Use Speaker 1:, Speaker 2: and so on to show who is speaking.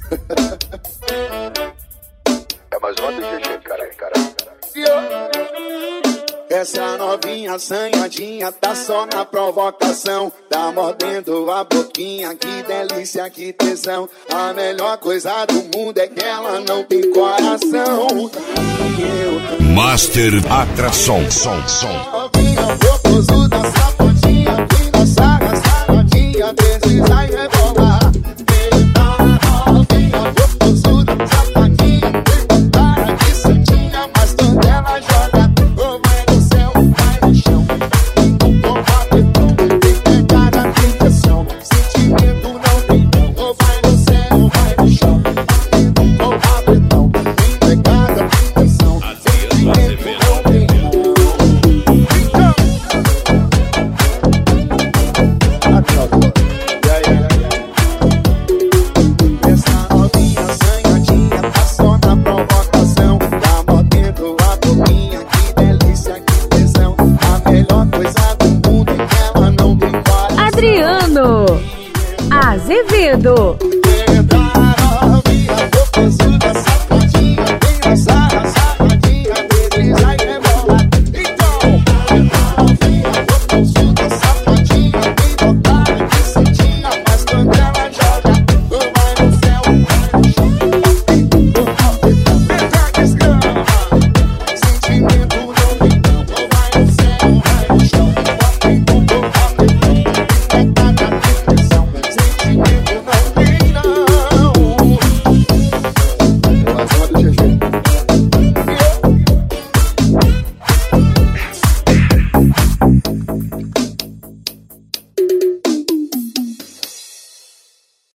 Speaker 1: É mais uma do GG, cara.
Speaker 2: Essa novinha assanhadinha tá só na provocação. Tá mordendo a boquinha, que delícia, que tesão. A melhor coisa do mundo é que ela não tem coração.
Speaker 3: Master Atração.
Speaker 2: Novinha, proposuda, sapatinha, que nossa safadinha precisa rebolar. Novinha, proposuda, sapatinha, que cara de santinha, mas quando ela joga, vai no céu, vai no chão. Com rapidão, tem pegada, tem pressão. Sentimento não tem não. Vai no céu, vai no chão. Com rapidão, tem pegada, tem pressão. Sentimento não tem não. Essa novinha assanhadinha tá só na provocação. Tá mordendo a boquinha, que delícia, que tesão. A melhor coisa do mundo é que ela não tem coração.
Speaker 4: Adriano Azevedo.